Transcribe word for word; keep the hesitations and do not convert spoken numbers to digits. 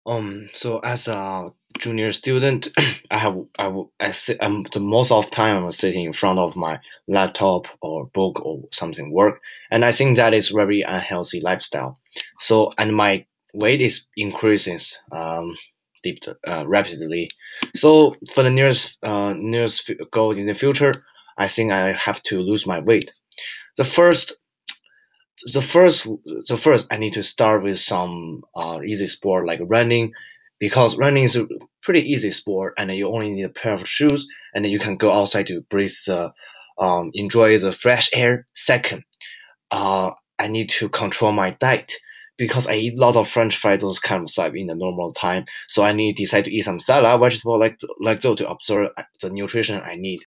Um, so as a junior student, I have I, will- I sit, um, the most of the time I'm sitting in front of my laptop or book or something work, and I think that is very unhealthy lifestyle. So and my weight is increasing um deep uh, rapidly. So for the nearest uh nearest fu- goal in the future, I think I have to lose my weight. The first the first the first I need to start with some uh, easy sport like running, because running is a pretty easy sport, and then you only need a pair of shoes, and then you can go outside to breathe the um, enjoy the fresh air. Second, uh, I need to control my diet, because I eat a lot of French fries, those kind of stuff in the normal time. So I need to decide to eat some salad, vegetable, like like those to absorb the nutrition I need.